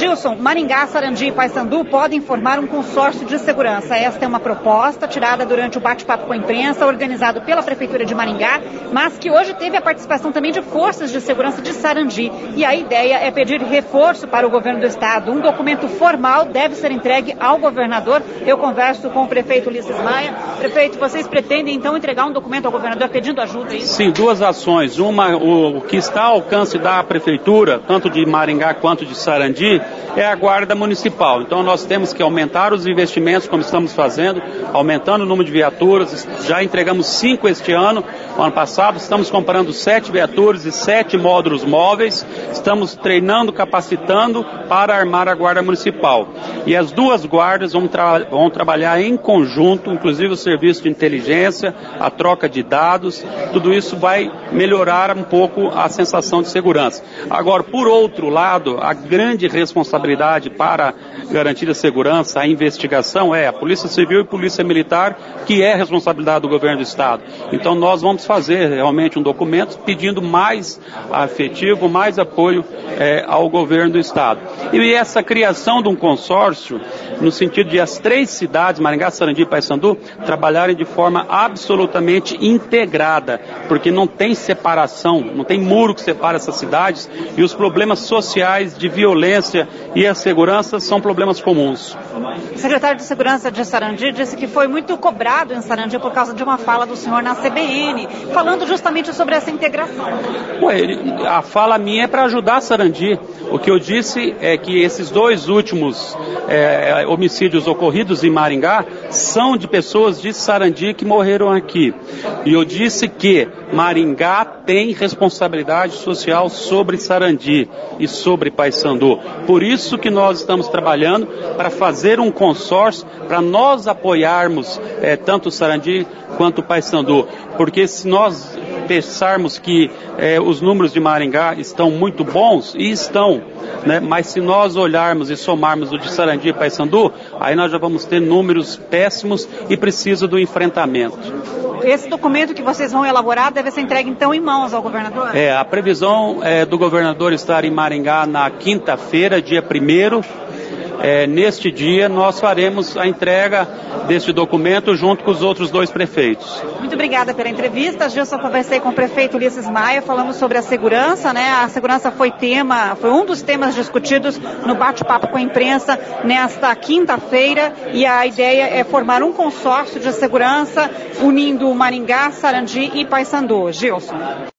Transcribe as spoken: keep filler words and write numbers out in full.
Gilson, Maringá, Sarandi e Paysandu podem formar um consórcio de segurança. Esta é uma proposta tirada durante o bate-papo com a imprensa, organizado pela Prefeitura de Maringá, mas que hoje teve a participação também de forças de segurança de Sarandi. E a ideia é pedir reforço para o governo do estado. Um documento formal deve ser entregue ao governador. Eu converso com o prefeito Ulisses Maia. Prefeito, vocês pretendem então entregar um documento ao governador pedindo ajuda? É isso? Sim, duas ações. Uma, o que está ao alcance da Prefeitura, tanto de Maringá quanto de Sarandi, é a Guarda Municipal. Então nós temos que aumentar os investimentos, como estamos fazendo, aumentando o número de viaturas. Já entregamos cinco este ano. No ano passado estamos comprando sete viaturas e sete módulos móveis. Estamos treinando, capacitando para armar a Guarda Municipal. E as duas guardas vão, tra vão trabalhar em conjunto, inclusive o serviço de inteligência, a troca de dados. Tudo isso vai melhorar um pouco a sensação de segurança. Agora, por outro lado, a grande responsabilidade para garantir a segurança, a investigação, é a Polícia Civil e Polícia Militar, que é responsabilidade do governo do estado. Então nós vamos fazer realmente um documento pedindo mais efetivo, mais apoio é, ao governo do estado. E essa criação de um consórcio, no sentido de as três cidades, Maringá, Sarandi e Paysandu, trabalharem de forma absolutamente integrada, porque não tem separação, não tem muro que separa essas cidades, e os problemas sociais de violência e a segurança são problemas comuns. O secretário de Segurança de Sarandi disse que foi muito cobrado em Sarandi por causa de uma fala do senhor na C B N, falando justamente sobre essa integração. Ué, a fala minha é para ajudar Sarandi. O que eu disse é que esses dois últimos é, homicídios ocorridos em Maringá são de pessoas de Sarandi que morreram aqui. E eu disse que Maringá tem responsabilidade social sobre Sarandi e sobre Paysandu. Por isso que nós estamos trabalhando para fazer um consórcio, para nós apoiarmos é, tanto Sarandi quanto Paysandu. Porque se nós pensarmos que eh, os números de Maringá estão muito bons, e estão, né? Mas se nós olharmos e somarmos o de Sarandi e Paysandu, aí nós já vamos ter números péssimos e precisa do enfrentamento. Esse documento que vocês vão elaborar deve ser entregue então em mãos ao governador? É, a previsão é do governador estar em Maringá na quinta-feira, dia primeiro. É, neste dia nós faremos a entrega deste documento junto com os outros dois prefeitos. Muito obrigada pela entrevista. Gilson, conversei com o prefeito Ulisses Maia, falamos sobre a segurança, né? A segurança foi tema, foi um dos temas discutidos no bate-papo com a imprensa nesta quinta-feira, e a ideia é formar um consórcio de segurança unindo Maringá, Sarandi e Paysandu. Gilson.